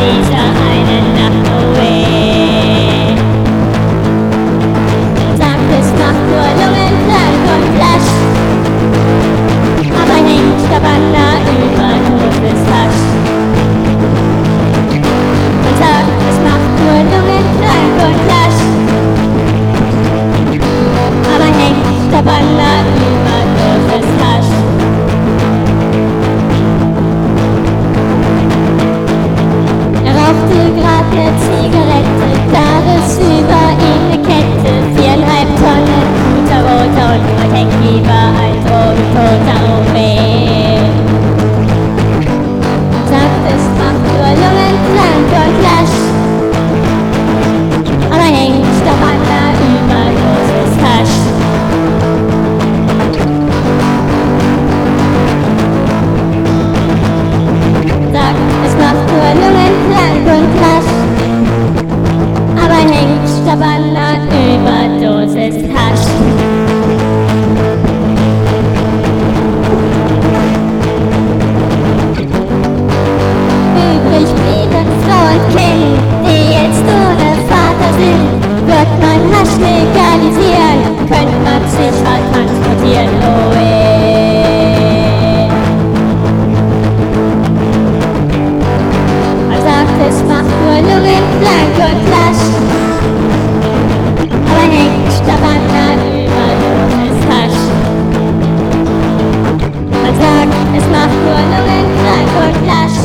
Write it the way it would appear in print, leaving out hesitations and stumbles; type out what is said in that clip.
dieser einen Nacht away. Sagt, es macht nur Lungenkrank und Flasch, aber hängt der Wander überdosis Hasch. Und sagt, es macht nur Lungenkrank und Flasch, aber hängt der Wander überdosis Hasch. Er rauchte grad ne Zigarette, tagsüber ihn ne Kette, 4,5 Tonnen guter roter und Getränkegeber, ein drogentoter Owe. Sagt, es macht nur Lungenkrank und Flasch, aber hängt doch an der Überdosis Hasch. Sagt, es macht nur Lungenkrank und Flasch, aber hängt doch an der Überdosis Hasch. Übrig blieben Frau und Kind, die jetzt ohne Vater sind. Wird man Hasch legalisieren, könnte man sich halt transportieren, oh eh. Man sagt, es macht nur Lungenkrank und Flasch, aber hängt daran an Überdosis Hasch. Man sagt, es macht nur Lungenkrank und Flasch,